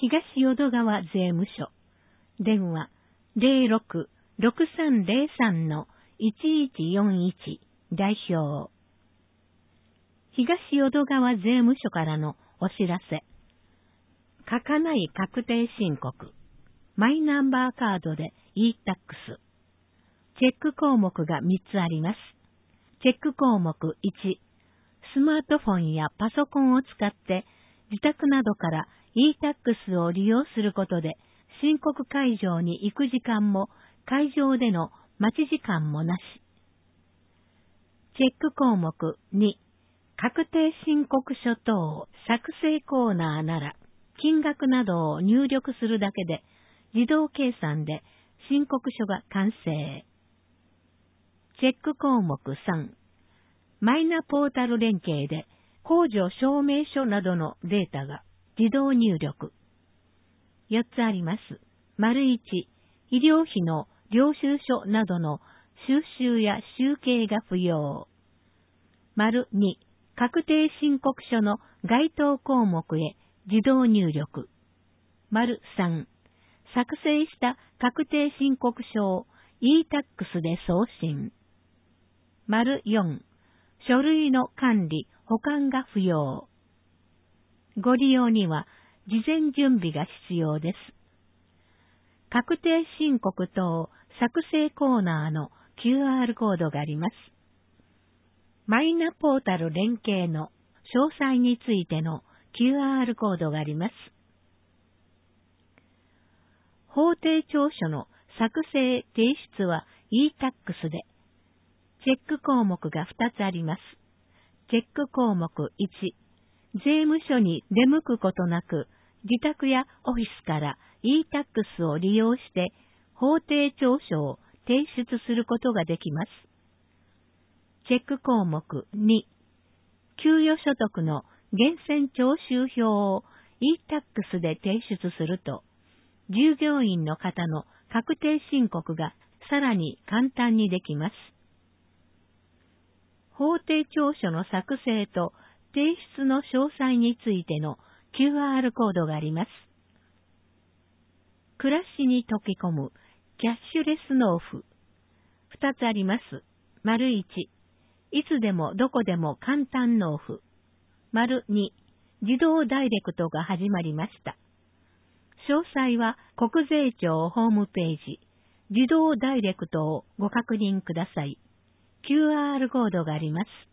東淀川税務署。電話06-6303-1141代表。東淀川税務署からのお知らせ。書かない確定申告。マイナンバーカードで e-tax。チェック項目が3つあります。チェック項目1。スマートフォンやパソコンを使って自宅などから e-tax を利用することで申告会場に行く時間も会場での待ち時間もなし。チェック項目2。確定申告書等作成コーナーなら金額などを入力するだけで自動計算で申告書が完成。チェック項目3。マイナポータル連携で控除証明書などのデータが自動入力。4つあります。丸1、医療費の領収書などの収集や集計が不要。丸2、確定申告書の該当項目へ自動入力。丸3、作成した確定申告書を e-tax で送信。丸4、書類の管理、保管が不要。ご利用には事前準備が必要です。確定申告等作成コーナーの QR コードがあります。マイナポータル連携の詳細についての QR コードがあります。法定調書の作成提出は e-tax で、チェック項目が2つあります。チェック項目1、税務署に出向くことなく、自宅やオフィスから e-tax を利用して法定調書を提出することができます。チェック項目2、給与所得の源泉徴収票を e-tax で提出すると、従業員の方の確定申告がさらに簡単にできます。法定調書の作成と提出の詳細についての QR コードがあります。暮らしに溶け込むキャッシュレス納付。2つあります。丸1、いつでもどこでも簡単納付。丸2、自動ダイレクトが始まりました。詳細は国税庁ホームページ、自動ダイレクトをご確認ください。QR コードがあります。